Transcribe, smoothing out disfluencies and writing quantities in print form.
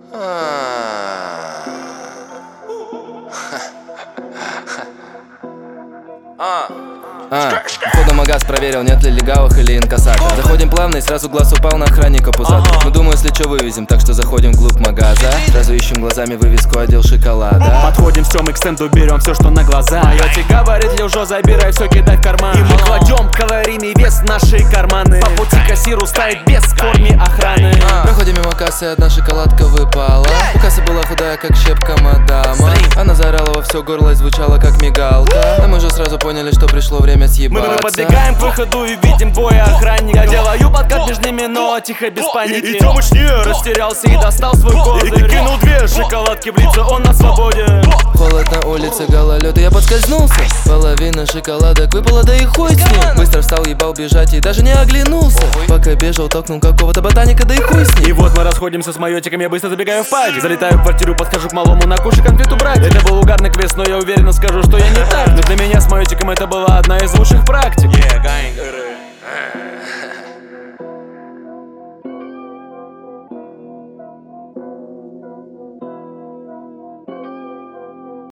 Походу магаз проверил, нет ли легавых или инкассаторов. Заходим плавно и сразу глаз упал на охранника пузатого. Ну думаю, если что вывезем, так что заходим вглубь магаза. Сразу ищем глазами вывеску отдел шоколада. Подходим все мы к стенду, берем все, что на глаза. Йоти говорит, Лежо, забирай все, кидай в карман. И мы кладем калорийный вес в наши карманы. По пути кассиру стоит без формы охраны. Проходим мимо кассы, одна шоколадка выпала. У кассы была худая, как щепка мадама. Она заорала во все горло и звучала, как мигалка. А мы же сразу поняли, что пришло время съебаться. Мы подбегаем к выходу и видим двое охранников. Я делаю подкат между ними, но тихо, без паники. И Тёмыч растерялся и достал свой козырь. И кинул две шоколадки в лицо, он на свободе. Холод на улице, гололед, и я подскользнулся. Половина шоколадок выпала, да и хуй с ним. Быстро встал, ебал бежать и даже не оглянулся. Пока бежал, толкнул какого-то ботаника, да и хуй с ним. И вот мы расходимся с майотиком, я быстро забегаю в падик. Залетаю в квартиру, подхожу к малому на кушай конфету брать. Это был угарный квест, но я уверенно скажу, что я не так. Но для меня с майотиком это была одна из лучших практик.